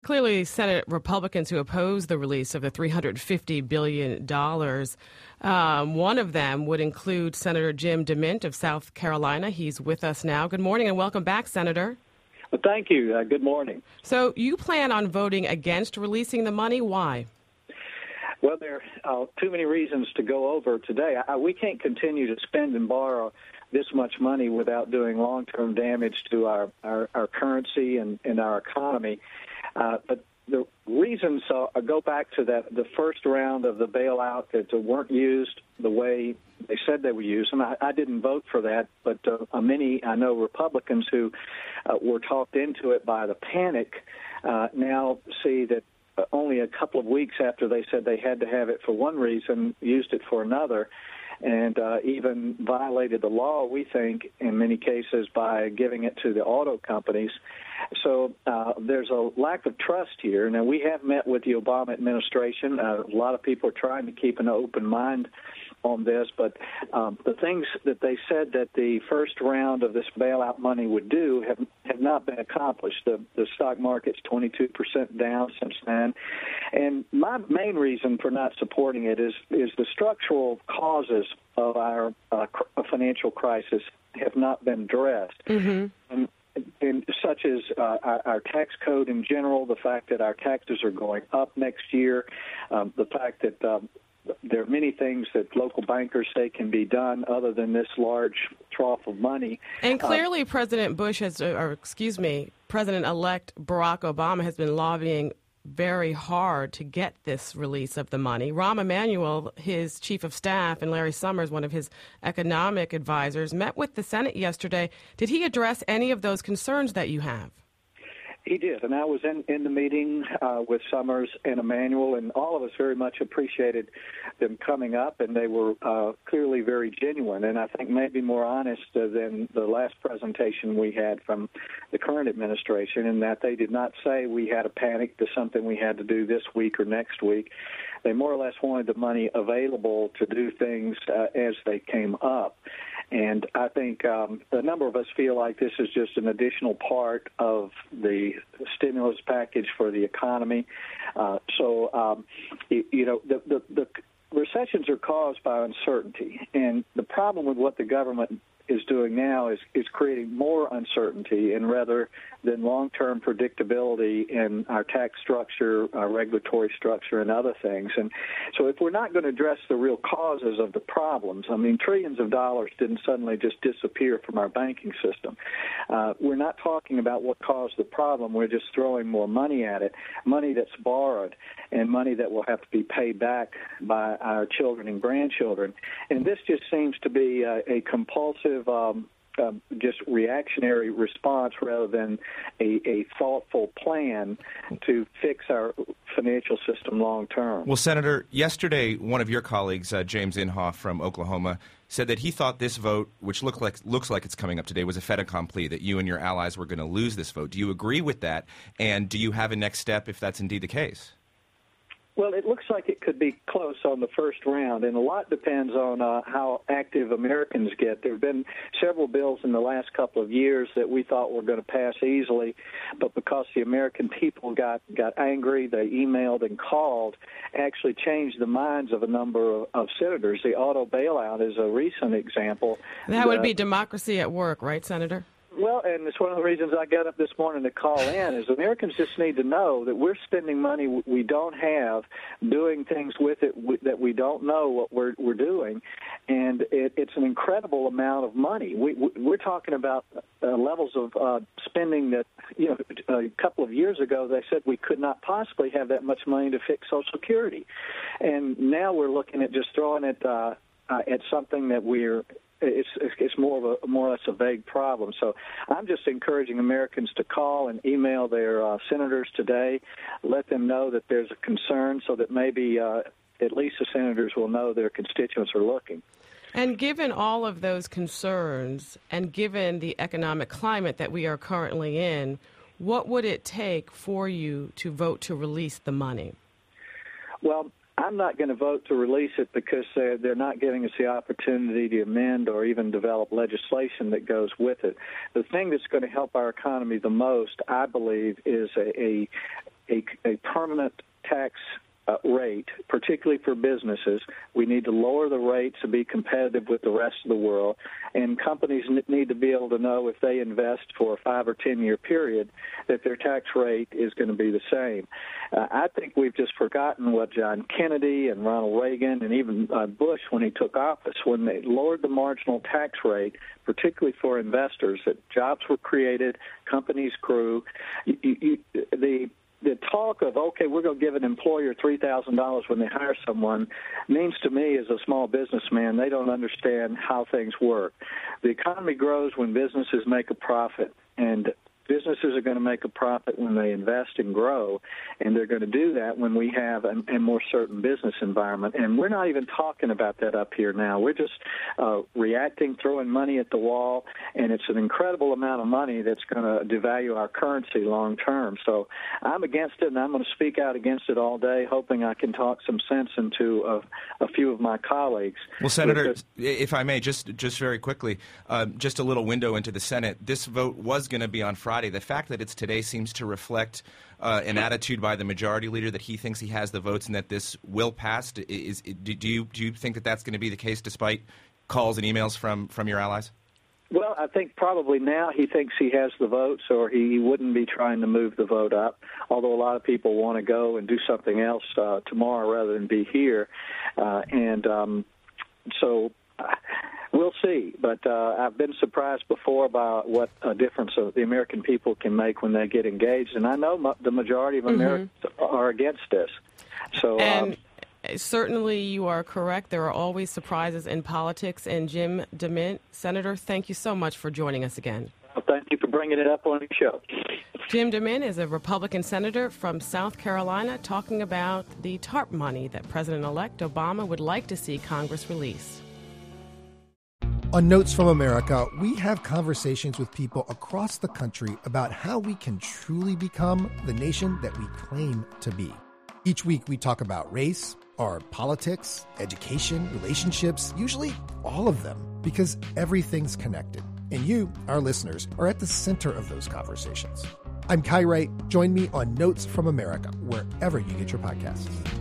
Clearly, Senate Republicans who oppose the release of the $350 billion, one of them would include Senator Jim DeMint of South Carolina. He's with us now. Good morning and welcome back, Senator. Well, thank you. Good morning. So you plan on voting against releasing the money. Why? Well, there are too many reasons to go over today. We can't continue to spend and borrow this much money without doing long-term damage to our currency and our economy. But the reasons go back to the first round of the bailout that weren't used the way they said they were used. And I didn't vote for that, but many, I know, Republicans who were talked into it by the panic now see that only a couple of weeks after they said they had to have it for one reason, used it for another, and even violated the law, we think, in many cases, by giving it to the auto companies. So there's a lack of trust here. Now, we have met with the Obama administration. A lot of people are trying to keep an open mind on this, but the things that they said that the first round of this bailout money would do have not been accomplished. The stock market's 22% down since then. And my main reason for not supporting it is the structural causes of our financial crisis have not been addressed. Mm-hmm. And such as our tax code in general, the fact that our taxes are going up next year, the fact that there are many things that local bankers say can be done other than this large trough of money. And clearly President President-elect Barack Obama has been lobbying very hard to get this release of the money. Rahm Emanuel, his chief of staff, and Larry Summers, one of his economic advisors, met with the Senate yesterday. Did he address any of those concerns that you have? He did, and I was in the meeting with Summers and Emanuel, and all of us very much appreciated them coming up, and they were clearly very genuine, and I think maybe more honest than the last presentation we had from the current administration, in that they did not say we had a panic to something we had to do this week or next week. They more or less wanted the money available to do things as they came up. And I think a number of us feel like this is just an additional part of the stimulus package for the economy. The recessions are caused by uncertainty. And the problem with what the government is doing now is creating more uncertainty and rather than long-term predictability in our tax structure, our regulatory structure, and other things. And so if we're not going to address the real causes of the problems, I mean, trillions of dollars didn't suddenly just disappear from our banking system. We're not talking about what caused the problem. We're just throwing more money at it, money that's borrowed and money that will have to be paid back by our children and grandchildren. And this just seems to be a compulsive just reactionary response rather than a thoughtful plan to fix our financial system long term. Well, Senator, yesterday one of your colleagues, James Inhofe from Oklahoma, said that he thought this vote, which looks like it's coming up today, was a fait accompli, that you and your allies were going to lose this vote. Do you agree with that? And do you have a next step if that's indeed the case? Well, it looks like it could be close on the first round, and a lot depends on how active Americans get. There have been several bills in the last couple of years that we thought were going to pass easily, but because the American people got angry, they emailed and called, actually changed the minds of a number of senators. The auto bailout is a recent example. That would be democracy at work, right, Senator? Well, and it's one of the reasons I got up this morning to call in, is Americans just need to know that we're spending money we don't have, doing things with it that we don't know what we're doing, and it's an incredible amount of money. We're talking about levels of spending that, a couple of years ago they said we could not possibly have that much money to fix Social Security, and now we're looking at just throwing it at something that it's more or less a vague problem. So I'm just encouraging Americans to call and email their senators today, let them know that there's a concern so that maybe at least the senators will know their constituents are looking. And given all of those concerns and given the economic climate that we are currently in, what would it take for you to vote to release the money? Well, I'm not going to vote to release it because they're not giving us the opportunity to amend or even develop legislation that goes with it. The thing that's going to help our economy the most, I believe, is a permanent tax rate, particularly for businesses. We need to lower the rates to be competitive with the rest of the world, and companies need to be able to know if they invest for a 5 or 10 year period that their tax rate is going to be the same. I think we've just forgotten what John Kennedy and Ronald Reagan and even Bush, when he took office, when they lowered the marginal tax rate, particularly for investors, that jobs were created, companies grew. The talk of, okay, we're going to give an employer $3,000 when they hire someone means to me, as a small businessman, they don't understand how things work. The economy grows when businesses make a profit, and businesses are going to make a profit when they invest and grow, and they're going to do that when we have a more certain business environment. And we're not even talking about that up here now. We're just reacting, throwing money at the wall, and it's an incredible amount of money that's going to devalue our currency long term. So I'm against it, and I'm going to speak out against it all day, hoping I can talk some sense into a few of my colleagues. Well, Senator, if I may, just very quickly, just a little window into the Senate. This vote was going to be on Friday. The fact that it's today seems to reflect an attitude by the majority leader that he thinks he has the votes and that this will pass. Do you think that that's going to be the case despite calls and emails from your allies? Well, I think probably now he thinks he has the votes, or he wouldn't be trying to move the vote up, although a lot of people want to go and do something else tomorrow rather than be here. So we'll see. But I've been surprised before by what a difference the American people can make when they get engaged. And I know the majority of Americans are against this. So. Certainly, you are correct. There are always surprises in politics. And Jim DeMint, Senator, thank you so much for joining us again. Well, thank you for bringing it up on the show. Jim DeMint is a Republican senator from South Carolina talking about the TARP money that President-elect Obama would like to see Congress release. On Notes from America, we have conversations with people across the country about how we can truly become the nation that we claim to be. Each week, we talk about race, our politics, education, relationships, usually all of them, because everything's connected. And you, our listeners, are at the center of those conversations. I'm Kai Wright. Join me on Notes from America, wherever you get your podcasts.